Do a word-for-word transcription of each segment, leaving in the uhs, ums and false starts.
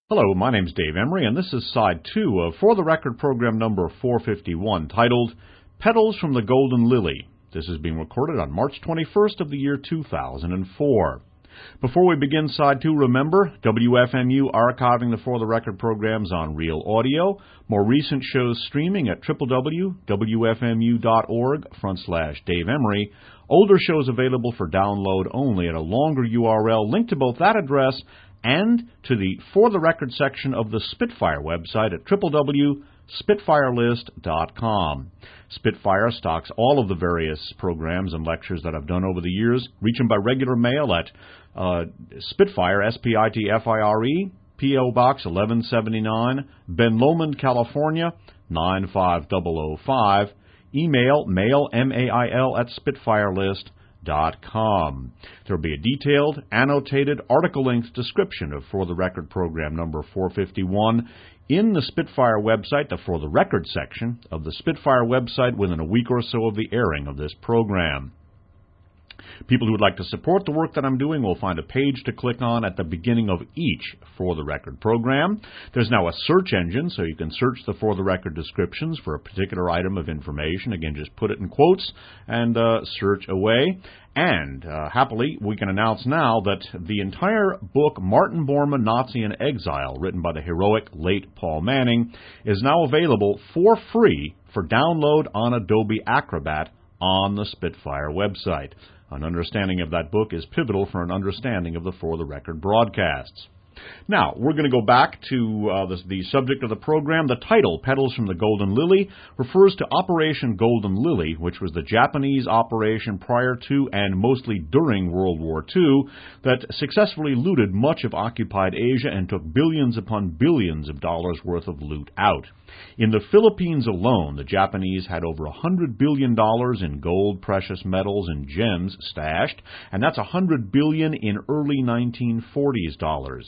Hello, my name's Dave Emery, and this is side two of For the Record program number four fifty-one, titled Petals from the Golden Lily. This is being recorded on March twenty-first of the year two thousand four. Before we begin side two, remember, W F M U archiving the For the Record programs on Real Audio, more recent shows streaming at w w w dot w f m u dot org front slash Dave Emery, older shows available for download only at a longer U R L linked to both that address and to the For the Record section of the Spitfire website at w w w dot spitfire list dot com. Spitfire stocks all of the various programs and lectures that I've done over the years. Reach them by regular mail at uh, Spitfire, S P I T F I R E, P O Box eleven seventy-nine, Ben Lomond, California, nine five zero zero five. Email mail, M A I L, at spitfire list dot com. There will be a detailed, annotated, article-length description of For the Record program number four fifty-one in the Spitfire website, the For the Record section of the Spitfire website, within a week or so of the airing of this program. People who would like to support the work that I'm doing will find a page to click on at the beginning of each For the Record program. There's now a search engine, so you can search the For the Record descriptions for a particular item of information. Again, just put it in quotes and uh, search away. And, uh, happily, we can announce now that the entire book, Martin Bormann, Nazi in Exile, written by the heroic late Paul Manning, is now available for free for download on Adobe Acrobat on the Spitfire website. An understanding of that book is pivotal for an understanding of the For the Record broadcasts. Now, we're going to go back to uh, the, the subject of the program. The title, Petals from the Golden Lily, refers to Operation Golden Lily, which was the Japanese operation prior to and mostly during World War Two that successfully looted much of occupied Asia and took billions upon billions of dollars worth of loot out. In the Philippines alone, the Japanese had over one hundred billion dollars in gold, precious metals, and gems stashed, and that's one hundred billion dollars in early nineteen forties dollars.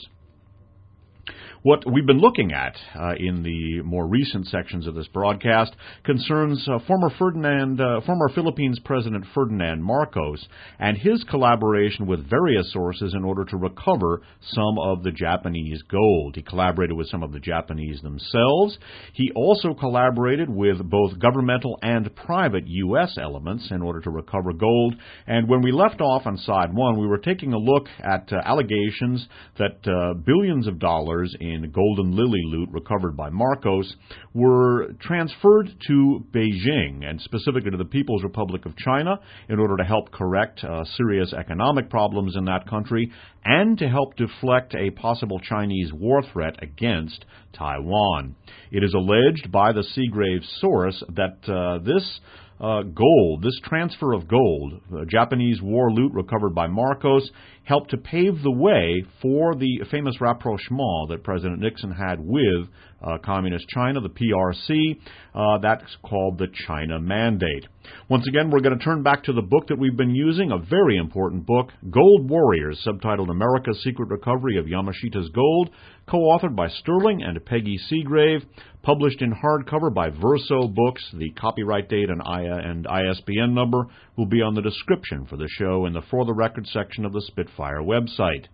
What we've been looking at uh, in the more recent sections of this broadcast concerns uh, former Ferdinand, uh, former Philippines President Ferdinand Marcos and his collaboration with various sources in order to recover some of the Japanese gold. He collaborated with some of the Japanese themselves. He also collaborated with both governmental and private U S elements in order to recover gold. And when we left off on side one, we were taking a look at uh, allegations that uh, billions of dollars in in Golden Lily loot recovered by Marcos were transferred to Beijing, and specifically to the People's Republic of China, in order to help correct uh, serious economic problems in that country and to help deflect a possible Chinese war threat against Taiwan. It is alleged by the Seagrave source that uh, this Uh, gold, this transfer of gold, uh, Japanese war loot recovered by Marcos, helped to pave the way for the famous rapprochement that President Nixon had with uh, Communist China, the P R C. Uh, that's called the China Mandate. Once again, we're going to turn back to the book that we've been using, a very important book, Gold Warriors, subtitled America's Secret Recovery of Yamashita's Gold, co-authored by Sterling and Peggy Seagrave, published in hardcover by Verso Books. The copyright date and I S B N number will be on the description for the show in the For the Record section of the Spitfire website.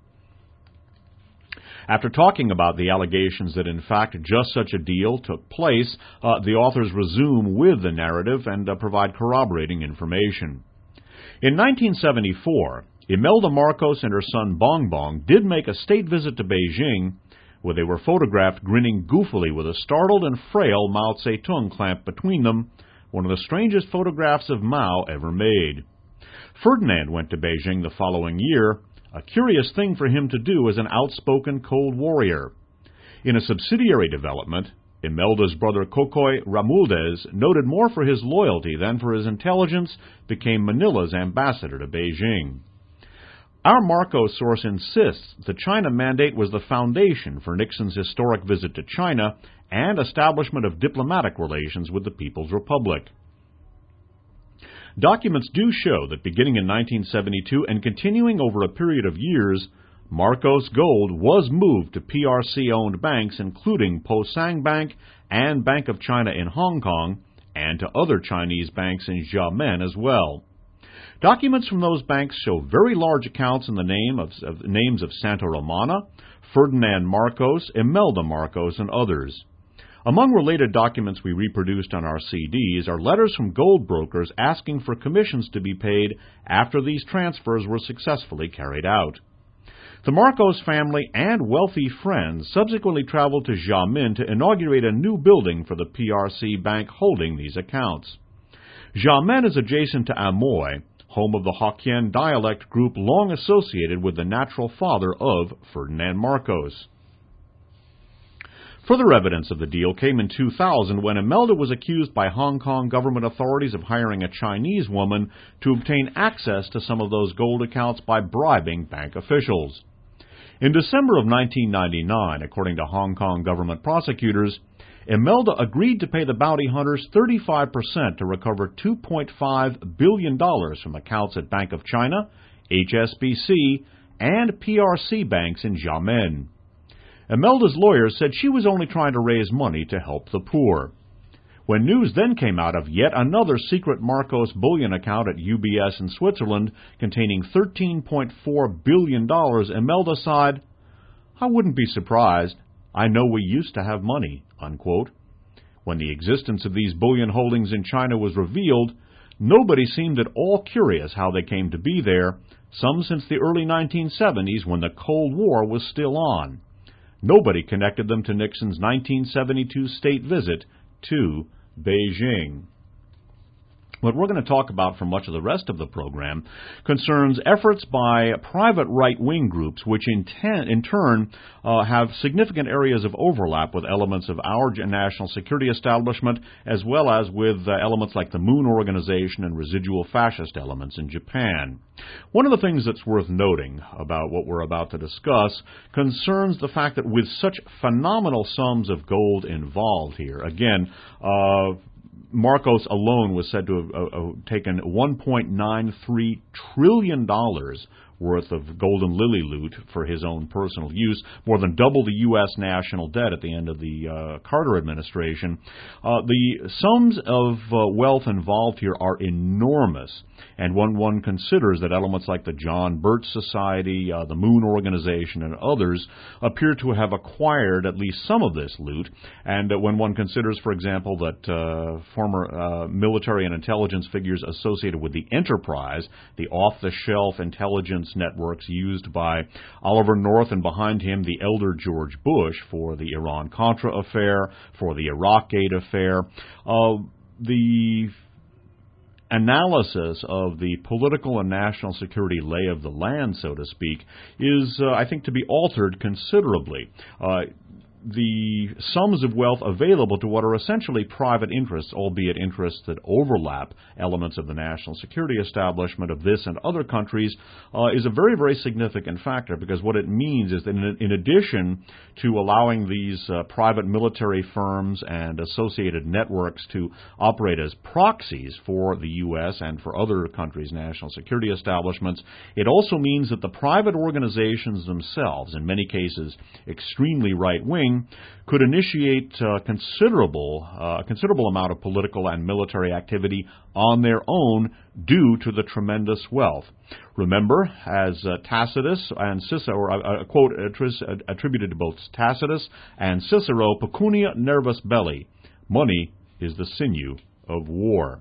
After talking about the allegations that, in fact, just such a deal took place, uh, the authors resume with the narrative and uh, provide corroborating information. In nineteen seventy-four, Imelda Marcos and her son Bong Bong did make a state visit to Beijing, where they were photographed grinning goofily with a startled and frail Mao Zedong clamped between them, one of the strangest photographs of Mao ever made. Ferdinand went to Beijing the following year, a curious thing for him to do as an outspoken Cold Warrior. In a subsidiary development, Imelda's brother Cocoy Ramuldez, noted more for his loyalty than for his intelligence, became Manila's ambassador to Beijing. Our Marcos source insists the China Mandate was the foundation for Nixon's historic visit to China and establishment of diplomatic relations with the People's Republic. Documents do show that beginning in nineteen seventy-two and continuing over a period of years, Marcos gold was moved to P R C-owned banks, including Po-Sang Bank and Bank of China in Hong Kong, and to other Chinese banks in Xiamen as well. Documents from those banks show very large accounts in the name of, of names of Santa Romana, Ferdinand Marcos, Imelda Marcos, and others. Among related documents we reproduced on our C Ds are letters from gold brokers asking for commissions to be paid after these transfers were successfully carried out. The Marcos family and wealthy friends subsequently traveled to Xiamen to inaugurate a new building for the P R C bank holding these accounts. Xiamen is adjacent to Amoy, home of the Hokkien dialect group long associated with the natural father of Ferdinand Marcos. Further evidence of the deal came in two thousand when Imelda was accused by Hong Kong government authorities of hiring a Chinese woman to obtain access to some of those gold accounts by bribing bank officials. In December of nineteen ninety-nine, according to Hong Kong government prosecutors, Imelda agreed to pay the bounty hunters thirty-five percent to recover two point five billion dollars from accounts at Bank of China, H S B C, and P R C banks in Xiamen. Imelda's lawyers said she was only trying to raise money to help the poor. When news then came out of yet another secret Marcos bullion account at U B S in Switzerland containing thirteen point four billion dollars, Imelda sighed, "I wouldn't be surprised. I know we used to have money," unquote. When the existence of these bullion holdings in China was revealed, nobody seemed at all curious how they came to be there, some since the early nineteen seventies when the Cold War was still on. Nobody connected them to Nixon's nineteen seventy-two state visit to Beijing. What we're going to talk about for much of the rest of the program concerns efforts by private right-wing groups which in, ten, in turn uh, have significant areas of overlap with elements of our national security establishment as well as with uh, elements like the Moon Organization and residual fascist elements in Japan. One of the things that's worth noting about what we're about to discuss concerns the fact that with such phenomenal sums of gold involved here, again, uh, Marcos alone was said to have uh, uh, taken one point nine three trillion dollars worth of Golden Lily loot for his own personal use, more than double the U S national debt at the end of the uh, Carter administration. Uh, the sums of uh, wealth involved here are enormous, and when one considers that elements like the John Birch Society, uh, the Moon Organization, and others appear to have acquired at least some of this loot, and uh, when one considers, for example, that uh, former uh, military and intelligence figures associated with the Enterprise, the off-the-shelf intelligence networks used by Oliver North and behind him the elder George Bush for the Iran-Contra affair, for the Iraqgate affair, uh, the analysis of the political and national security lay of the land, so to speak, is, uh, I think, to be altered considerably. Uh, the sums of wealth available to what are essentially private interests, albeit interests that overlap elements of the national security establishment of this and other countries, uh, is a very, very significant factor, because what it means is that in, in addition to allowing these uh, private military firms and associated networks to operate as proxies for the U S and for other countries' national security establishments, it also means that the private organizations themselves, in many cases extremely right-wing, could initiate uh, considerable, uh, considerable amount of political and military activity on their own due to the tremendous wealth. Remember, as uh, Tacitus and Cicero, or a, a quote attributed to both Tacitus and Cicero, "Pecunia nervus belli," money is the sinew of war.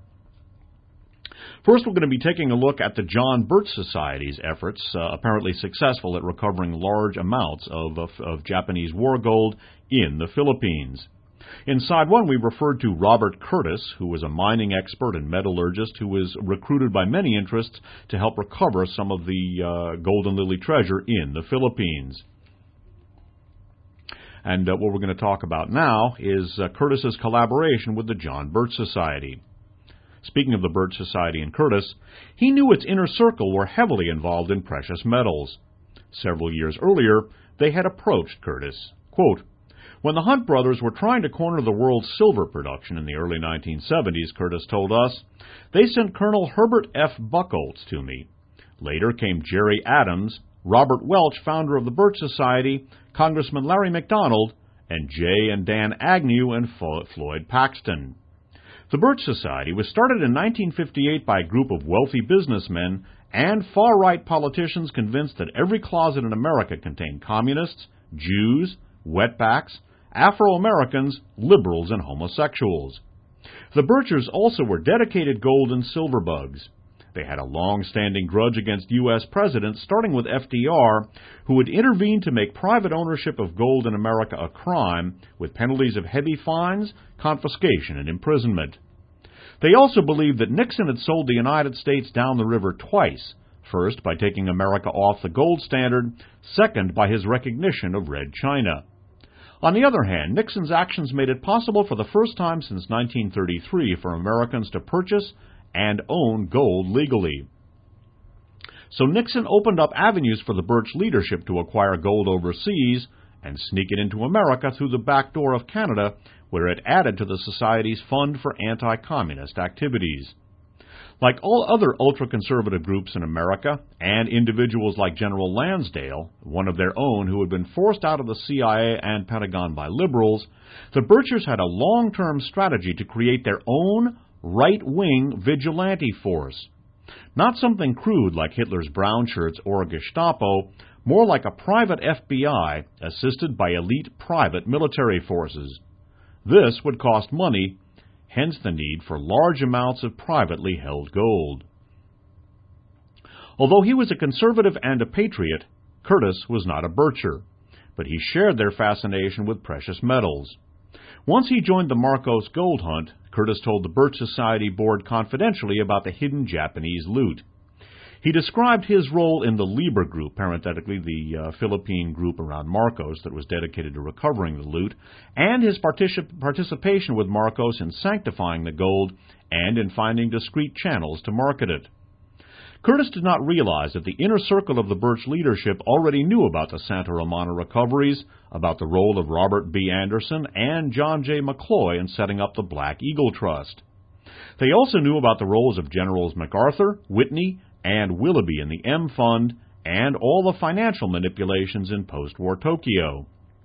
First, we're going to be taking a look at the John Birch Society's efforts, uh, apparently successful at recovering large amounts of, of, of Japanese war gold in the Philippines. In Side one, we referred to Robert Curtis, who was a mining expert and metallurgist who was recruited by many interests to help recover some of the uh, Golden Lily treasure in the Philippines. And uh, what we're going to talk about now is uh, Curtis's collaboration with the John Birch Society. Speaking of the Birch Society and Curtis, he knew its inner circle were heavily involved in precious metals. Several years earlier, they had approached Curtis. Quote, "When the Hunt brothers were trying to corner the world's silver production in the early nineteen seventies, Curtis told us, they sent Colonel Herbert F. Buchholz to me. Later came Jerry Adams, Robert Welch, founder of the Birch Society, Congressman Larry McDonald, and Jay and Dan Agnew and Floyd Paxton. The Birch Society was started in nineteen fifty-eight by a group of wealthy businessmen and far-right politicians convinced that every closet in America contained communists, Jews, wetbacks, Afro-Americans, liberals, and homosexuals. The Birchers also were dedicated gold and silver bugs. They had a long-standing grudge against U S presidents, starting with F D R, who would intervene to make private ownership of gold in America a crime, with penalties of heavy fines, confiscation, and imprisonment. They also believed that Nixon had sold the United States down the river twice, first by taking America off the gold standard, second by his recognition of Red China. On the other hand, Nixon's actions made it possible for the first time since nineteen thirty-three for Americans to purchase and own gold legally. So Nixon opened up avenues for the Birch leadership to acquire gold overseas and sneak it into America through the back door of Canada, where it added to the Society's fund for anti-communist activities. Like all other ultra-conservative groups in America, and individuals like General Lansdale, one of their own who had been forced out of the C I A and Pentagon by liberals, the Birchers had a long-term strategy to create their own right-wing vigilante force. Not something crude like Hitler's brown shirts or a Gestapo, more like a private F B I assisted by elite private military forces. This would cost money, hence the need for large amounts of privately held gold. Although he was a conservative and a patriot, Curtis was not a Bircher, but he shared their fascination with precious metals. Once he joined the Marcos gold hunt, Curtis told the Birch Society board confidentially about the hidden Japanese loot. He described his role in the Liber Group, parenthetically the uh, Philippine group around Marcos that was dedicated to recovering the loot, and his particip- participation with Marcos in sanctifying the gold and in finding discreet channels to market it. Curtis did not realize that the inner circle of the Birch leadership already knew about the Santa Romana recoveries, about the role of Robert B. Anderson and John J. McCloy in setting up the Black Eagle Trust. They also knew about the roles of Generals MacArthur, Whitney, and Willoughby in the M Fund, and all the financial manipulations in post-war Tokyo.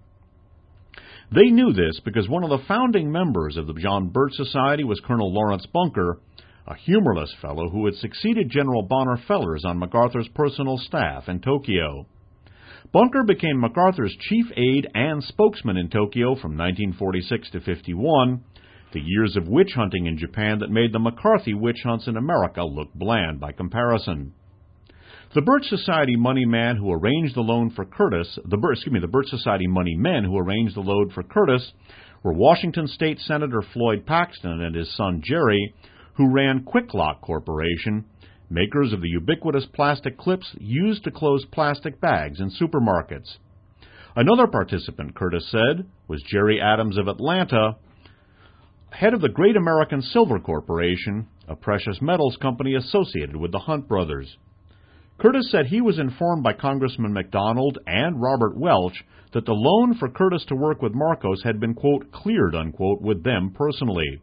They knew this because one of the founding members of the John Birch Society was Colonel Lawrence Bunker, a humorless fellow who had succeeded General Bonner Fellers on MacArthur's personal staff in Tokyo. Bunker became MacArthur's chief aide and spokesman in Tokyo from nineteen forty-six to fifty-one, the years of witch hunting in Japan that made the McCarthy witch hunts in America look bland by comparison. The Birch Society money man who arranged the loan for Curtis, the excuse me, the Birch Society money men who arranged the loan for Curtis were Washington State Senator Floyd Paxton and his son Jerry, who ran Quick Lock Corporation, makers of the ubiquitous plastic clips used to close plastic bags in supermarkets. Another participant, Curtis said, was Jerry Adams of Atlanta, head of the Great American Silver Corporation, a precious metals company associated with the Hunt brothers. Curtis said he was informed by Congressman McDonald and Robert Welch that the loan for Curtis to work with Marcos had been, quote, cleared, unquote, with them personally.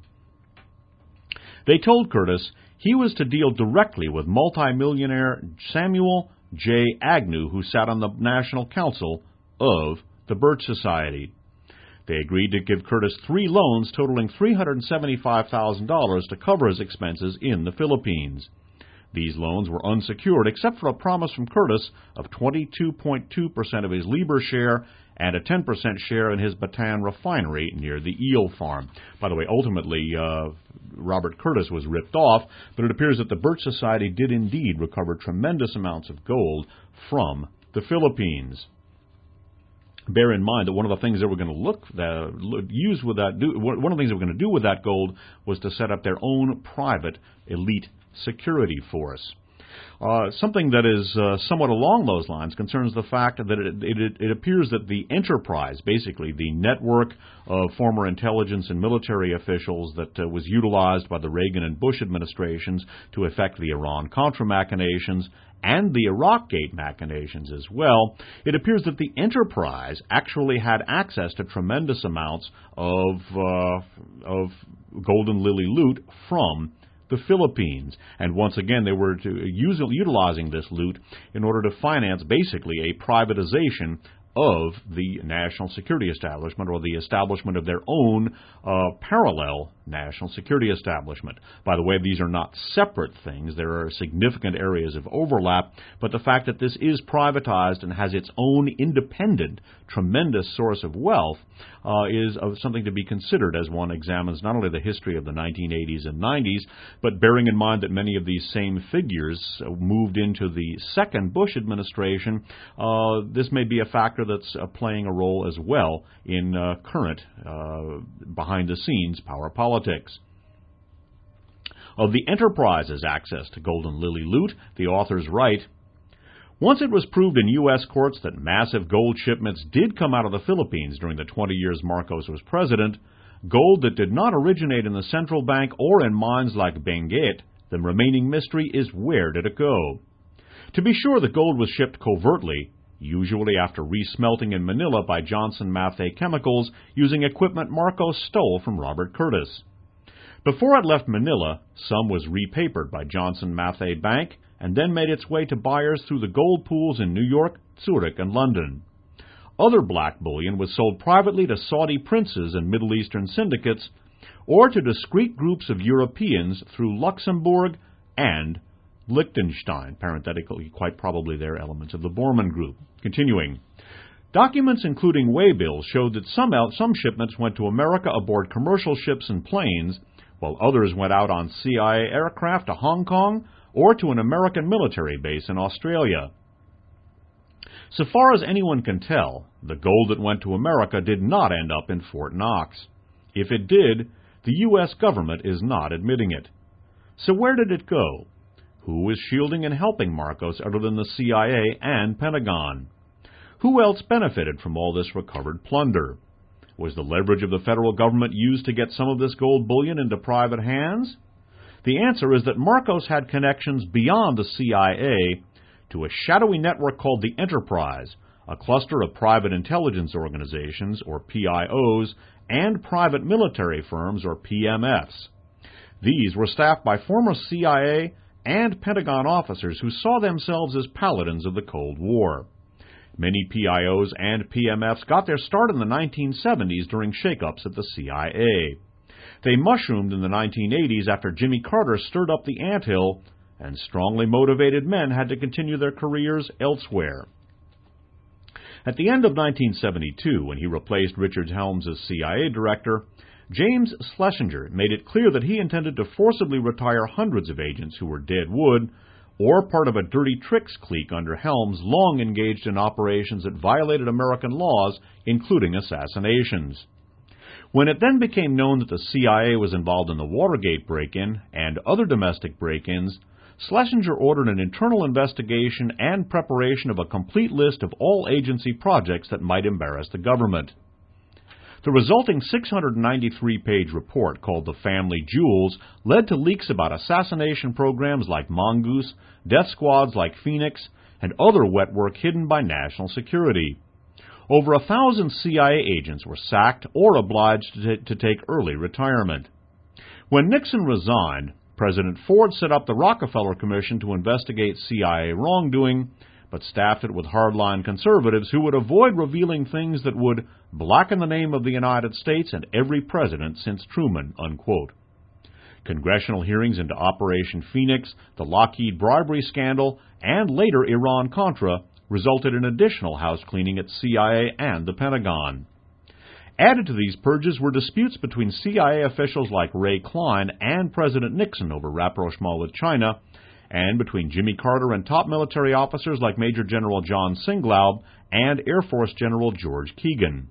They told Curtis he was to deal directly with multimillionaire Samuel J. Agnew, who sat on the National Council of the Birch Society. They agreed to give Curtis three loans totaling three hundred seventy-five thousand dollars to cover his expenses in the Philippines. These loans were unsecured except for a promise from Curtis of twenty-two point two percent of his Liber share and a ten percent share in his Bataan refinery near the eel farm. By the way, ultimately, uh, Robert Curtis was ripped off, but it appears that the Birch Society did indeed recover tremendous amounts of gold from the Philippines. Bear in mind that one of the things they were going to look, uh, use with that, do, one of the things they were going to do with that gold was to set up their own private elite security force. Uh, something that is uh, somewhat along those lines concerns the fact that it, it, it appears that the enterprise, basically the network of former intelligence and military officials that uh, was utilized by the Reagan and Bush administrations to effect the Iran-Contra machinations and the Iraq-Gate machinations as well, it appears that the enterprise actually had access to tremendous amounts of, uh, of Golden Lily loot from the Philippines. And once again, they were to use, utilizing this loot in order to finance basically a privatization of the national security establishment, or the establishment of their own uh, parallel national security establishment. By the way, these are not separate things. There are significant areas of overlap, but the fact that this is privatized and has its own independent, tremendous source of wealth uh, is of something to be considered as one examines not only the history of the nineteen eighties and nineties, but bearing in mind that many of these same figures moved into the second Bush administration. Uh, this may be a factor that's uh, playing a role as well in uh, current, uh, behind-the-scenes power politics. Of the Enterprise's access to Golden Lily loot, the authors write, "Once it was proved in U S courts that massive gold shipments did come out of the Philippines during the twenty years Marcos was president, gold that did not originate in the central bank or in mines like Benguet, the remaining mystery is where did it go? To be sure, the gold was shipped covertly, usually after resmelting in Manila by Johnson Matthey Chemicals using equipment Marcos stole from Robert Curtis. Before it left Manila, some was repapered by Johnson Matthey Bank and then made its way to buyers through the gold pools in New York, Zurich, and London. Other black bullion was sold privately to Saudi princes and Middle Eastern syndicates, or to discrete groups of Europeans through Luxembourg and Liechtenstein, parenthetically, quite probably they're elements of the Bormann Group. Continuing, documents including waybills showed that some, out, some shipments went to America aboard commercial ships and planes, while others went out on C I A aircraft to Hong Kong or to an American military base in Australia. So far as anyone can tell, the gold that went to America did not end up in Fort Knox. If it did, the U S government is not admitting it. So where did it go? Who was shielding and helping Marcos other than the C I A and Pentagon? Who else benefited from all this recovered plunder? Was the leverage of the federal government used to get some of this gold bullion into private hands? The answer is that Marcos had connections beyond the C I A to a shadowy network called the Enterprise, a cluster of private intelligence organizations, or P I Os, and private military firms, or P M Fs. These were staffed by former C I A and Pentagon officers who saw themselves as paladins of the Cold War. Many P I Os and P M Fs got their start in the nineteen seventies during shakeups at the C I A. They mushroomed in the nineteen eighties after Jimmy Carter stirred up the anthill, and strongly motivated men had to continue their careers elsewhere. At the end of nineteen seventy-two, when he replaced Richard Helms as C I A director, James Schlesinger made it clear that he intended to forcibly retire hundreds of agents who were dead wood, or part of a dirty tricks clique under Helms long engaged in operations that violated American laws, including assassinations. When it then became known that the C I A was involved in the Watergate break-in and other domestic break-ins, Schlesinger ordered an internal investigation and preparation of a complete list of all agency projects that might embarrass the government. The resulting six hundred ninety-three page report, called The Family Jewels, led to leaks about assassination programs like Mongoose, death squads like Phoenix, and other wet work hidden by national security. Over a thousand C I A agents were sacked or obliged to, t- to take early retirement. When Nixon resigned, President Ford set up the Rockefeller Commission to investigate C I A wrongdoing, but staffed it with hardline conservatives who would avoid revealing things that would blacken the name of the United States and every president since Truman, unquote. Congressional hearings into Operation Phoenix, the Lockheed bribery scandal, and later Iran-Contra resulted in additional house cleaning at C I A and the Pentagon. Added to these purges were disputes between C I A officials like Ray Klein and President Nixon over rapprochement with China, and between Jimmy Carter and top military officers like Major General John Singlaub and Air Force General George Keegan.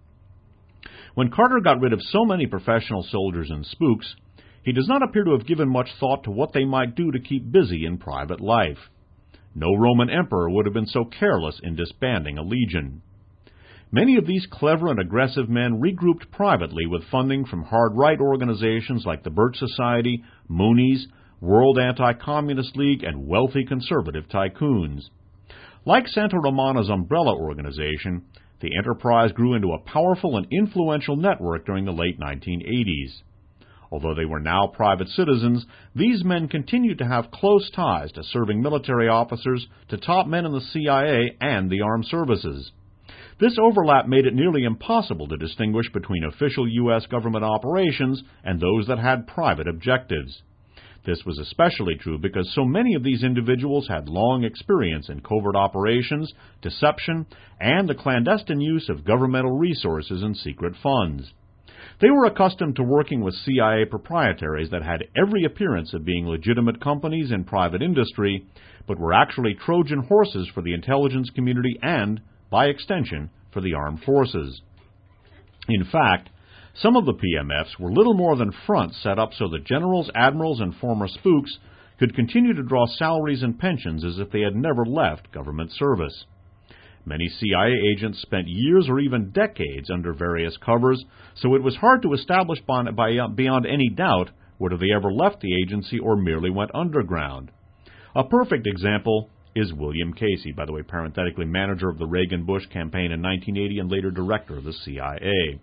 When Carter got rid of so many professional soldiers and spooks, he does not appear to have given much thought to what they might do to keep busy in private life. No Roman emperor would have been so careless in disbanding a legion. Many of these clever and aggressive men regrouped privately with funding from hard-right organizations like the Birch Society, Moonies, World Anti-Communist League, and wealthy conservative tycoons. Like Santa Romana's umbrella organization, the Enterprise grew into a powerful and influential network during the late nineteen eighties. Although they were now private citizens, these men continued to have close ties to serving military officers, to top men in the C I A and the armed services. This overlap made it nearly impossible to distinguish between official U S government operations and those that had private objectives. This was especially true because so many of these individuals had long experience in covert operations, deception, and the clandestine use of governmental resources and secret funds. They were accustomed to working with C I A proprietaries that had every appearance of being legitimate companies in private industry, but were actually Trojan horses for the intelligence community and, by extension, for the armed forces. In fact, some of the P M Fs were little more than fronts set up so that generals, admirals, and former spooks could continue to draw salaries and pensions as if they had never left government service. Many C I A agents spent years or even decades under various covers, so it was hard to establish beyond any doubt whether they ever left the agency or merely went underground. A perfect example is William Casey, by the way, parenthetically manager of the Reagan-Bush campaign in nineteen eighty and later director of the C I A.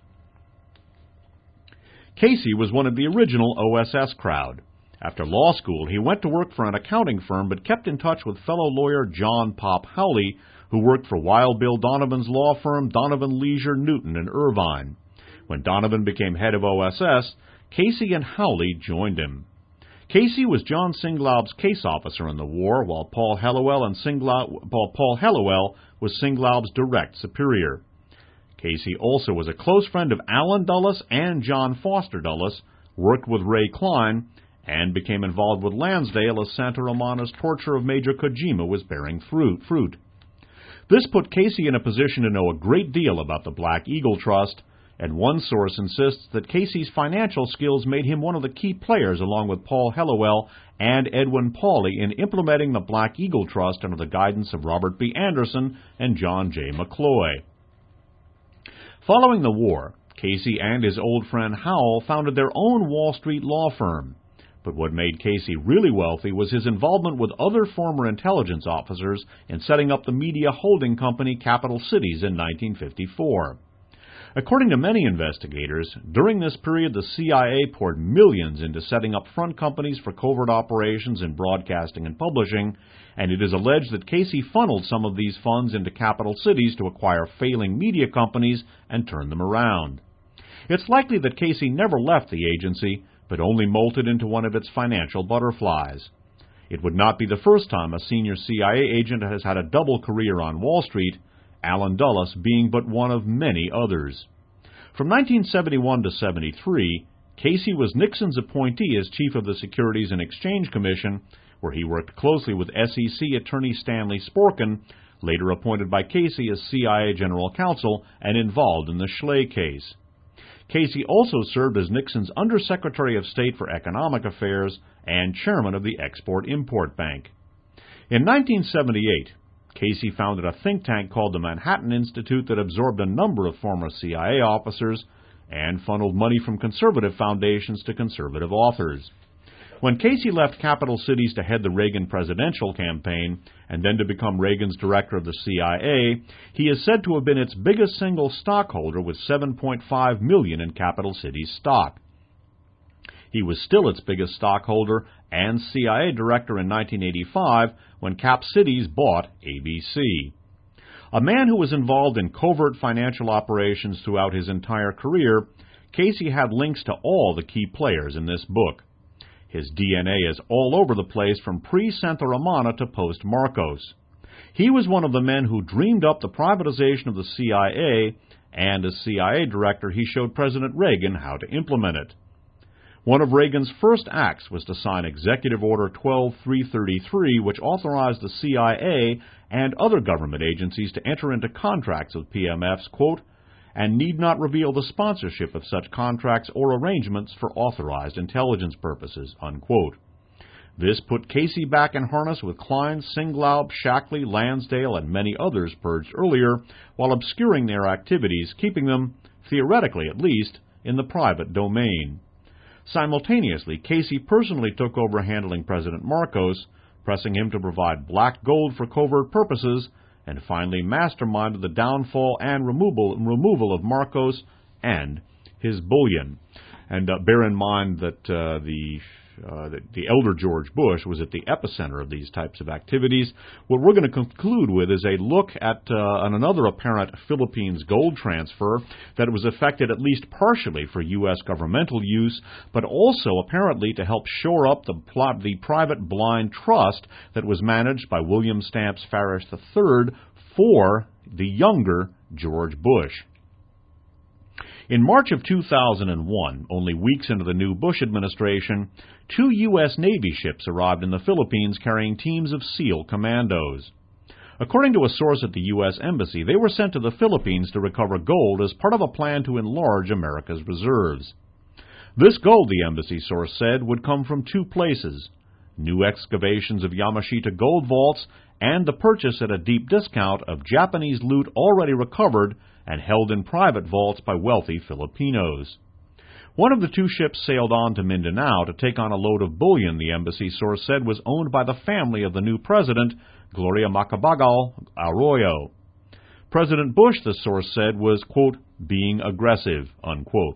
Casey was one of the original O S S crowd. After law school, he went to work for an accounting firm but kept in touch with fellow lawyer John Pop Howley, who worked for Wild Bill Donovan's law firm Donovan Leisure Newton in Irvine. When Donovan became head of O S S, Casey and Howley joined him. Casey was John Singlaub's case officer in the war, while Paul Hellawell, and Singlaub, Paul, Paul Hellawell was Singlaub's direct superior. Casey also was a close friend of Allen Dulles and John Foster Dulles, worked with Ray Klein, and became involved with Lansdale as Santa Romana's torture of Major Kojima was bearing fruit. fruit. This put Casey in a position to know a great deal about the Black Eagle Trust, and one source insists that Casey's financial skills made him one of the key players along with Paul Hellawell and Edwin Pauley in implementing the Black Eagle Trust under the guidance of Robert B. Anderson and John J. McCloy. Following the war, Casey and his old friend Howell founded their own Wall Street law firm. But what made Casey really wealthy was his involvement with other former intelligence officers in setting up the media holding company Capital Cities in nineteen fifty-four. According to many investigators, during this period the C I A poured millions into setting up front companies for covert operations in broadcasting and publishing, and it is alleged that Casey funneled some of these funds into Capital Cities to acquire failing media companies and turn them around. It's likely that Casey never left the agency, but only molted into one of its financial butterflies. It would not be the first time a senior C I A agent has had a double career on Wall Street, Allen Dulles being but one of many others. From nineteen seventy-one to seventy-three, Casey was Nixon's appointee as chief of the Securities and Exchange Commission, where he worked closely with S E C Attorney Stanley Sporkin, later appointed by Casey as C I A General Counsel and involved in the Schley case. Casey also served as Nixon's Undersecretary of State for Economic Affairs and chairman of the Export-Import Bank. In nineteen seventy-eight, Casey founded a think tank called the Manhattan Institute that absorbed a number of former C I A officers and funneled money from conservative foundations to conservative authors. When Casey left Capital Cities to head the Reagan presidential campaign and then to become Reagan's director of the C I A, he is said to have been its biggest single stockholder with seven point five million dollars in Capital Cities stock. He was still its biggest stockholder and C I A director in nineteen eighty-five when Cap Cities bought A B C. A man who was involved in covert financial operations throughout his entire career, Casey had links to all the key players in this book. His D N A is all over the place from pre-Santa Romana to post-Marcos. He was one of the men who dreamed up the privatization of the C I A, and as C I A director he showed President Reagan how to implement it. One of Reagan's first acts was to sign Executive Order twelve three thirty-three, which authorized the C I A and other government agencies to enter into contracts with P M Fs, quote, and need not reveal the sponsorship of such contracts or arrangements for authorized intelligence purposes, unquote. This put Casey back in harness with Klein, Singlaub, Shackley, Lansdale, and many others purged earlier, while obscuring their activities, keeping them, theoretically at least, in the private domain. Simultaneously, Casey personally took over handling President Marcos, pressing him to provide black gold for covert purposes, and finally masterminded the downfall and removal, removal of Marcos and his bullion. And uh, bear in mind that uh, the uh, the, the elder George Bush was at the epicenter of these types of activities. What we're going to conclude with is a look at uh, on another apparent Philippines gold transfer that was effected at least partially for U S governmental use, but also apparently to help shore up the, plot, the private blind trust that was managed by William Stamps Farish the third for the younger George Bush. In March of two thousand one, only weeks into the new Bush administration, two U S Navy ships arrived in the Philippines carrying teams of SEAL commandos. According to a source at the U S Embassy, they were sent to the Philippines to recover gold as part of a plan to enlarge America's reserves. This gold, the embassy source said, would come from two places: new excavations of Yamashita gold vaults and the purchase at a deep discount of Japanese loot already recovered and held in private vaults by wealthy Filipinos. One of the two ships sailed on to Mindanao to take on a load of bullion the embassy source said was owned by the family of the new president, Gloria Macapagal Arroyo. President Bush, the source said, was, quote, being aggressive, unquote.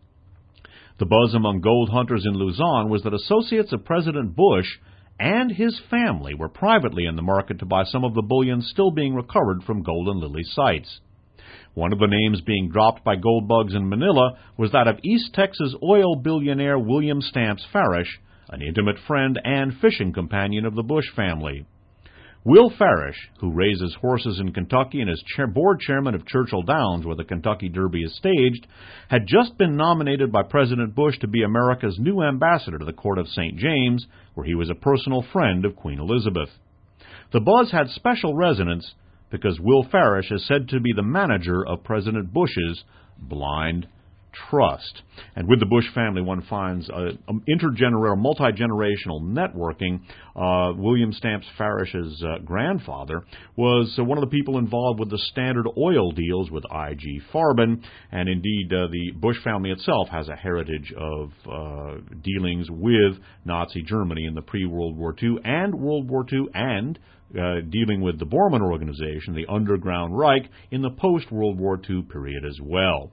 The buzz among gold hunters in Luzon was that associates of President Bush and his family were privately in the market to buy some of the bullion still being recovered from Golden Lily sites. One of the names being dropped by gold bugs in Manila was that of East Texas oil billionaire William Stamps Farish, an intimate friend and fishing companion of the Bush family. Will Farish, who raises horses in Kentucky and is chair- board chairman of Churchill Downs, where the Kentucky Derby is staged, had just been nominated by President Bush to be America's new ambassador to the Court of Saint James, where he was a personal friend of Queen Elizabeth. The buzz had special resonance because Will Farish is said to be the manager of President Bush's blind trust. And with the Bush family, one finds uh, intergenerational, multi-generational networking. Uh, William Stamps Farish's uh, grandfather was uh, one of the people involved with the Standard Oil deals with I G Farben, and indeed uh, the Bush family itself has a heritage of uh, dealings with Nazi Germany in the pre-World War Two and World War Two, and Uh, dealing with the Bormann Organization, the Underground Reich, in the post-World War Two period as well.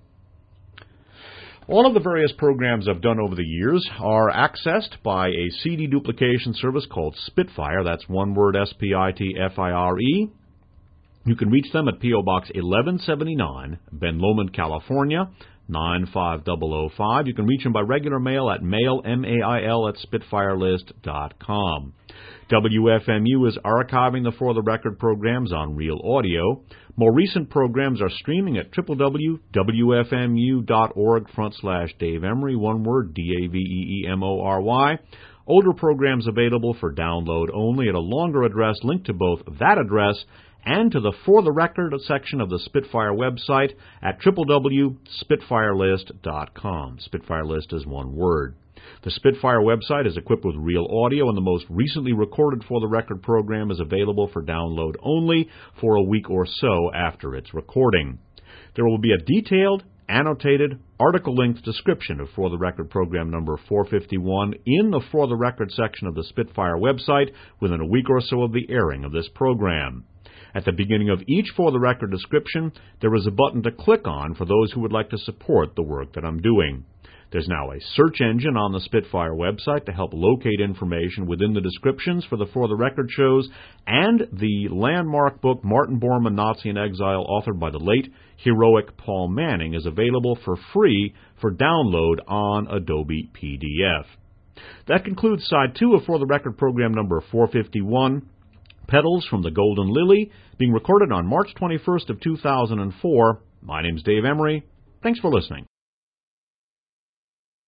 All of the various programs I've done over the years are accessed by a C D duplication service called Spitfire. That's one word, S P I T F I R E. You can reach them at P O Box eleven seventy-nine, Ben Lomond, California, nine five zero zero five. You can reach them by regular mail at mail, M A I L, at spitfirelist dot com. W F M U is archiving the For the Record programs on Real Audio. More recent programs are streaming at w w w dot w f m u dot org front slash Dave Emery, one word, D A V E E M O R Y. Older programs available for download only at a longer address linked to both that address and to the For the Record section of the Spitfire website at w w w dot spitfirelist dot com. Spitfire List is one word. The Spitfire website is equipped with Real Audio, and the most recently recorded For the Record program is available for download only for a week or so after its recording. There will be a detailed, annotated, article-length description of For the Record program number four fifty-one in the For the Record section of the Spitfire website within a week or so of the airing of this program. At the beginning of each For the Record description, there is a button to click on for those who would like to support the work that I'm doing. There's now a search engine on the Spitfire website to help locate information within the descriptions for the For the Record shows, and the landmark book Martin Bormann, Nazi in Exile, authored by the late, heroic Paul Manning, is available for free for download on Adobe P D F. That concludes Side two of For the Record program number four fifty-one, Petals from the Golden Lily, being recorded on March twenty-first of two thousand four. My name's Dave Emery. Thanks for listening.